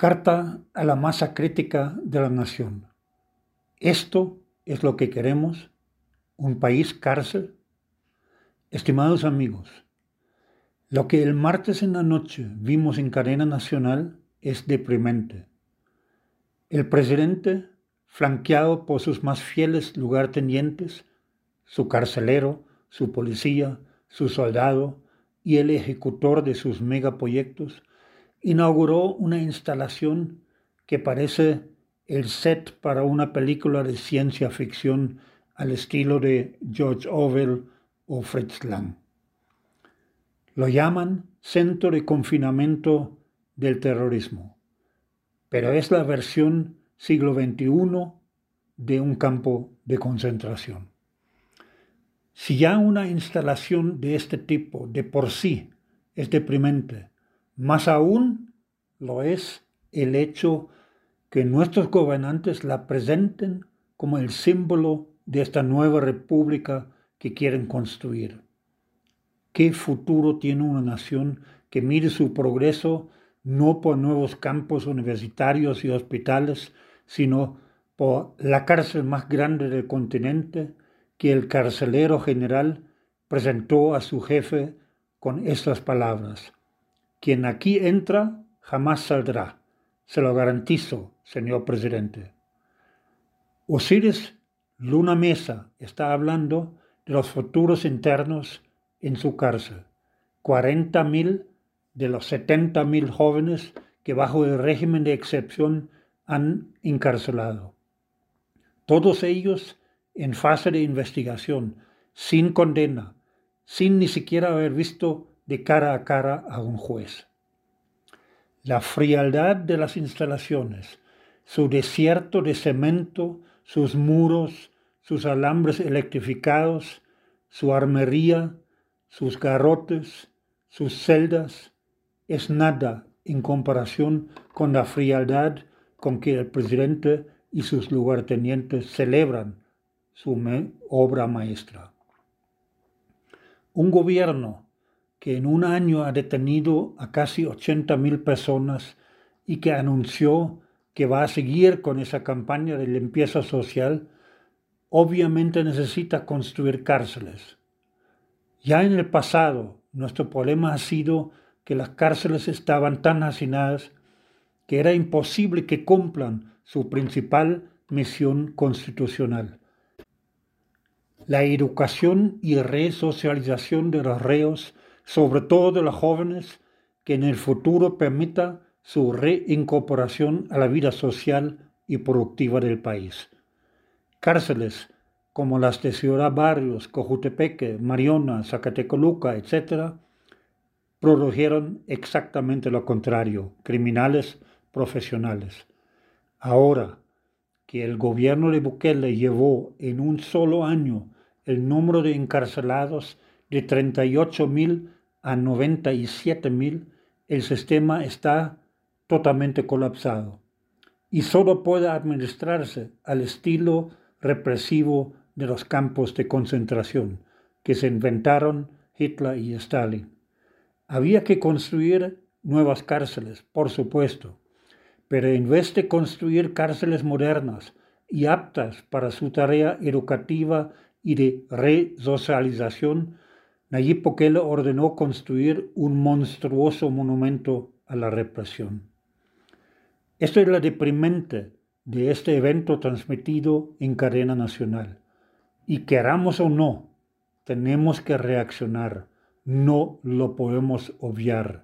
Carta a la masa crítica de la nación. ¿Esto es lo que queremos? ¿Un país cárcel? Estimados amigos, lo que el martes en la noche vimos en cadena nacional es deprimente. El presidente, flanqueado por sus más fieles lugartenientes, su carcelero, su policía, su soldado y el ejecutor de sus megaproyectos, inauguró una instalación que parece el set para una película de ciencia ficción al estilo de George Orwell o Fritz Lang. Lo llaman Centro de Confinamiento del Terrorismo, pero es la versión siglo XXI de un campo de concentración. Si ya una instalación de este tipo de por sí es deprimente, más aún lo es el hecho que nuestros gobernantes la presenten como el símbolo de esta nueva república que quieren construir. ¿Qué futuro tiene una nación que mide su progreso no por nuevos campos universitarios y hospitales, sino por la cárcel más grande del continente que el carcelero general presentó a su jefe con estas palabras: quien aquí entra jamás saldrá, se lo garantizo, señor presidente. Osiris Luna Mesa está hablando de los futuros internos en su cárcel. 40,000 de los 70,000 jóvenes que bajo el régimen de excepción han encarcelado. Todos ellos en fase de investigación, sin condena, sin ni siquiera haber visto de cara a cara a un juez. La frialdad de las instalaciones, su desierto de cemento, sus muros, sus alambres electrificados, su armería, sus garrotes, sus celdas, es nada en comparación con la frialdad con que el presidente y sus lugartenientes celebran su obra maestra. Un gobierno que en un año ha detenido a casi 80,000 personas y que anunció que va a seguir con esa campaña de limpieza social, obviamente necesita construir cárceles. Ya en el pasado, nuestro problema ha sido que las cárceles estaban tan hacinadas que era imposible que cumplan su principal misión constitucional: la educación y resocialización de los reos, sobre todo de los jóvenes, que en el futuro permita su reincorporación a la vida social y productiva del país. Cárceles como las de Ciudad Barrios, Cojutepeque, Mariona, Zacatecoluca, etc., produjeron exactamente lo contrario: criminales profesionales. Ahora que el gobierno de Bukele llevó en un solo año el número de encarcelados de 38,000 a 97,000, el sistema está totalmente colapsado y solo puede administrarse al estilo represivo de los campos de concentración que se inventaron Hitler y Stalin. Había que construir nuevas cárceles, por supuesto, pero en vez de construir cárceles modernas y aptas para su tarea educativa y de resocialización, Nayib Bukele ordenó construir un monstruoso monumento a la represión. Esto es lo deprimente de este evento transmitido en cadena nacional. Y queramos o no, tenemos que reaccionar, no lo podemos obviar.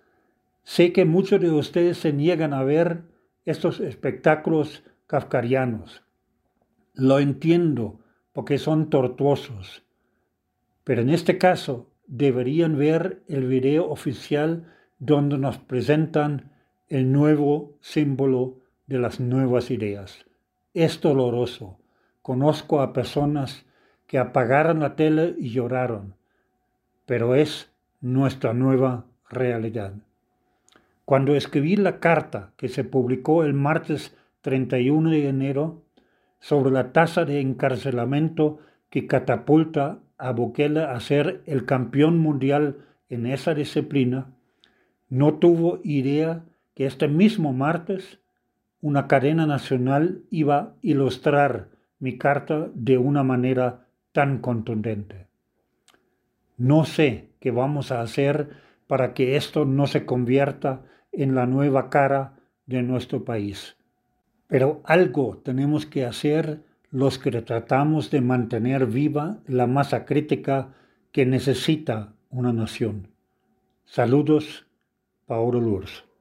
Sé que muchos de ustedes se niegan a ver estos espectáculos kafkarianos. Lo entiendo porque son tortuosos, pero en este caso deberían ver el video oficial donde nos presentan el nuevo símbolo de las nuevas ideas. Es doloroso. Conozco a personas que apagaron la tele y lloraron, pero es nuestra nueva realidad. Cuando escribí la carta que se publicó el martes 31 de enero sobre la tasa de encarcelamiento que catapulta a Bukele a ser el campeón mundial en esa disciplina, no tuvo idea que este mismo martes una cadena nacional iba a ilustrar mi carta de una manera tan contundente. No sé qué vamos a hacer para que esto no se convierta en la nueva cara de nuestro país. Pero algo tenemos que hacer los que tratamos de mantener viva la masa crítica que necesita una nación. Saludos, Paolo Lourdes.